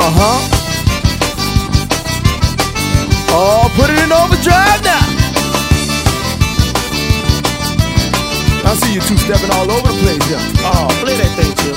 Oh, put it in overdrive now. I see you two-stepping all over the place, yeah. Oh, play that thing, Chip.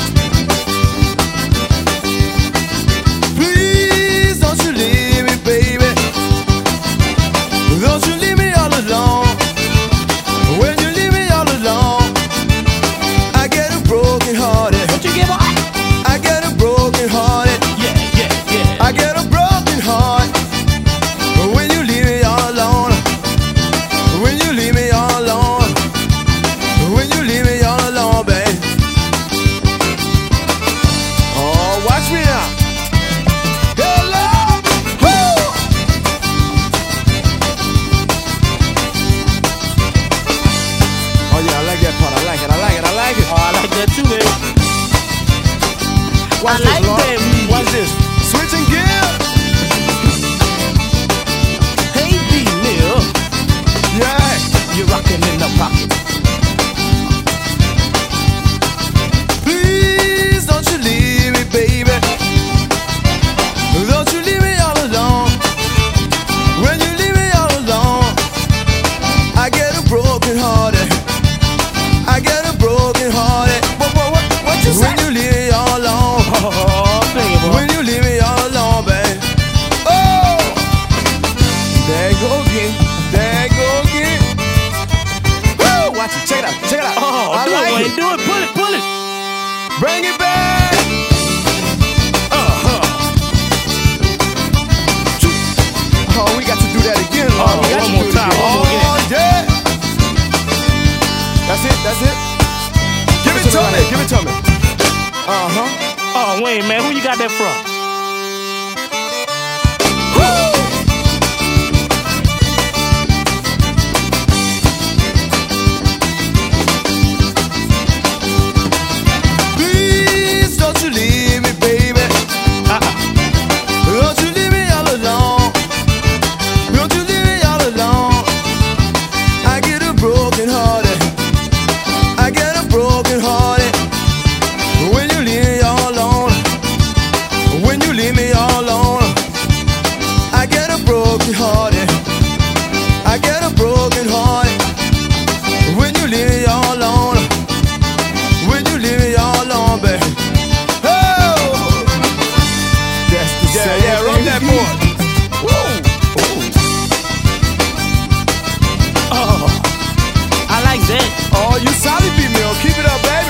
Please don't you leave me, baby. Don't you leave me all alone. When you leave me all alone, I get a broken hearted. What you give up? I get a broken hearted. Yeah. I get a broken heart when you leave me all alone. When you leave me all alone. When you leave me all alone, babe. Oh, watch me now. Hello. Woo. Oh yeah, I like that part. I like it. Oh, I like that too, baby. Watch I like this, Lord. that music. Watch this. Switching gears. Hey, B-Mill, Yeah. you're rocking in the pocket. Please don't you leave me, baby. Don't you leave me all alone. When you leave me all alone, I get a broken hearted. I get a broken hearted. What you say? When you leave me all alone. Oh, sing it, boy. When you leave me all alone, babe. Oh, there you go again. There you go again. Woo! Watch it. Check it out. Check it out. Oh, I do like it, Wayne. it. Do it. Pull it. Bring it back. Oh, we got to do that again, Lord. Oh, We got one to more do it time, again. one more again. Oh, yeah. That's it. Give it to me. Give it to me. Oh, Wayne, man, who you got that from? Please don't you leave me, baby. Don't you leave me all alone. Don't you leave me all alone. I get a broken hearted. I get a broken hearted. When you leave me all alone. When you leave me all alone. I get a broken hearted. I get a broken hearted. When you leave me all alone. When you leave me all alone, baby. Oh, that's the same. Yeah, rub that boy. Oh, I like that. Oh, you solid, B-Mill. Keep it up, baby.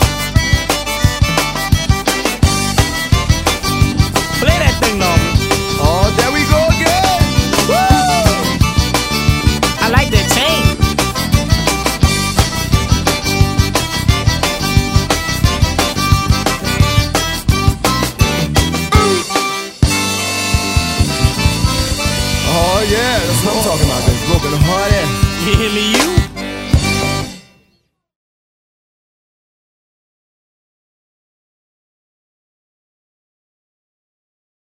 Play that thing, though. Oh, there we go again. Woo! I like that chain. Oh, yeah, that's what I'm talking about. This broken hearted. You hear me, you?